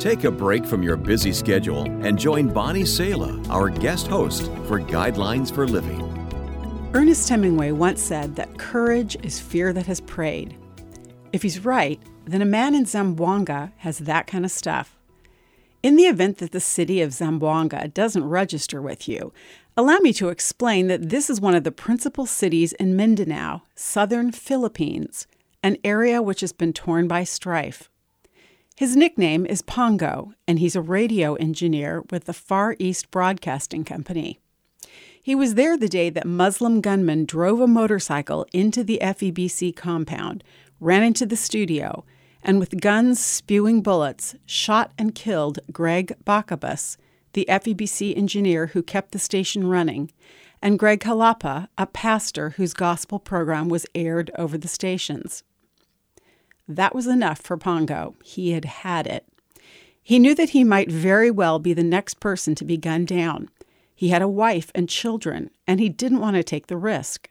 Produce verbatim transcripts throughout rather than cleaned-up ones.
Take a break from your busy schedule and join Bonnie Sala, our guest host, for Guidelines for Living. Ernest Hemingway once said that courage is fear that has prayed. If he's right, then a man in Zamboanga has that kind of stuff. In the event that the city of Zamboanga doesn't register with you, allow me to explain that this is one of the principal cities in Mindanao, southern Philippines, an area which has been torn by strife. His nickname is Pongo, and he's a radio engineer with the Far East Broadcasting Company. He was there the day that Muslim gunmen drove a motorcycle into the F E B C compound, ran into the studio, and with guns spewing bullets, shot and killed Greg Bacabas, the F E B C engineer who kept the station running, and Greg Jalapa, a pastor whose gospel program was aired over the stations. That was enough for Pongo. He had had it. He knew that he might very well be the next person to be gunned down. He had a wife and children, and he didn't want to take the risk.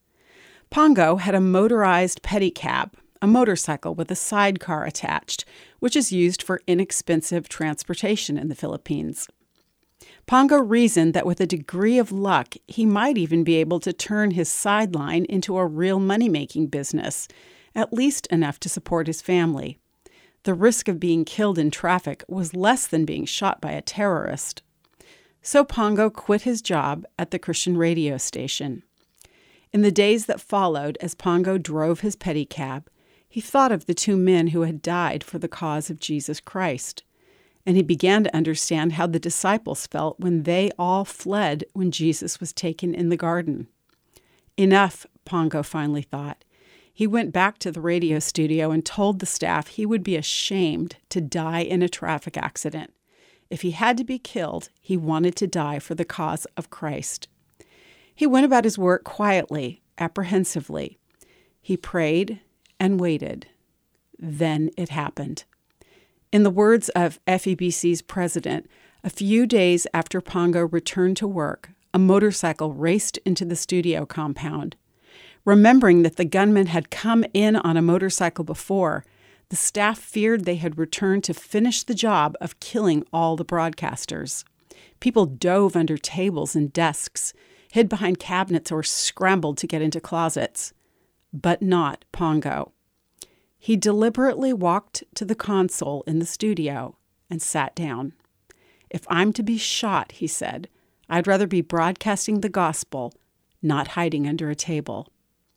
Pongo had a motorized pedicab, a motorcycle with a sidecar attached, which is used for inexpensive transportation in the Philippines. Pongo reasoned that with a degree of luck, he might even be able to turn his sideline into a real money-making business, at least enough to support his family. The risk of being killed in traffic was less than being shot by a terrorist. So Pongo quit his job at the Christian radio station. In the days that followed, as Pongo drove his pedicab, he thought of the two men who had died for the cause of Jesus Christ, and he began to understand how the disciples felt when they all fled when Jesus was taken in the garden. Enough, Pongo finally thought. He went back to the radio studio and told the staff he would be ashamed to die in a traffic accident. If he had to be killed, he wanted to die for the cause of Christ. He went about his work quietly, apprehensively. He prayed and waited. Then it happened. In the words of F E B C's president, a few days after Pongo returned to work, a motorcycle raced into the studio compound. Remembering that the gunman had come in on a motorcycle before, the staff feared they had returned to finish the job of killing all the broadcasters. People dove under tables and desks, hid behind cabinets, or scrambled to get into closets. But not Pongo. He deliberately walked to the console in the studio and sat down. "If I'm to be shot," he said, "I'd rather be broadcasting the gospel, not hiding under a table."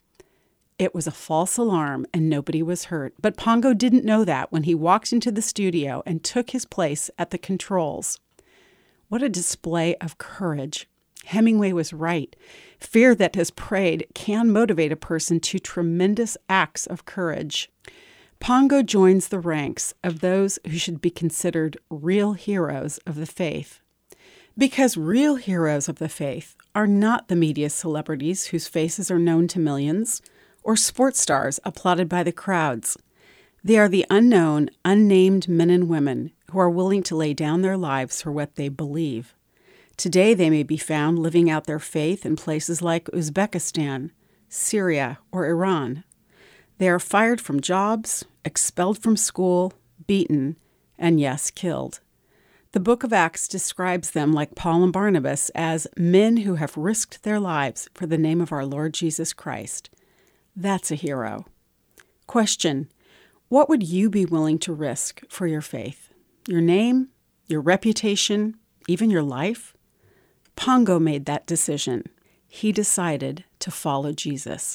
It was a false alarm and nobody was hurt, but Pongo didn't know that when he walked into the studio and took his place at the controls. What a display of courage. Hemingway was right. Fear that has prayed can motivate a person to tremendous acts of courage. Pongo joins the ranks of those who should be considered real heroes of the faith. Because real heroes of the faith are not the media celebrities whose faces are known to millions, or sports stars applauded by the crowds. They are the unknown, unnamed men and women who are willing to lay down their lives for what they believe. Today they may be found living out their faith in places like Uzbekistan, Syria, or Iran. They are fired from jobs, expelled from school, beaten, and yes, killed. The book of Acts describes them, like Paul and Barnabas, as men who have risked their lives for the name of our Lord Jesus Christ. That's a hero. Question: what would you be willing to risk for your faith? Your name? Your reputation? Even your life? Pongo made that decision. He decided to follow Jesus.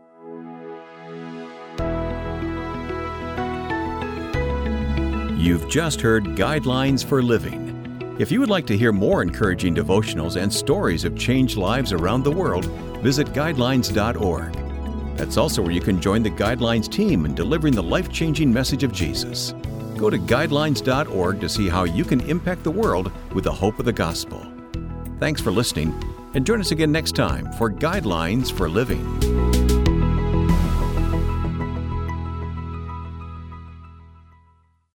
You've just heard Guidelines for Living. If you would like to hear more encouraging devotionals and stories of changed lives around the world, visit guidelines dot org. That's also where you can join the Guidelines team in delivering the life-changing message of Jesus. Go to guidelines dot org to see how you can impact the world with the hope of the gospel. Thanks for listening, and join us again next time for Guidelines for Living.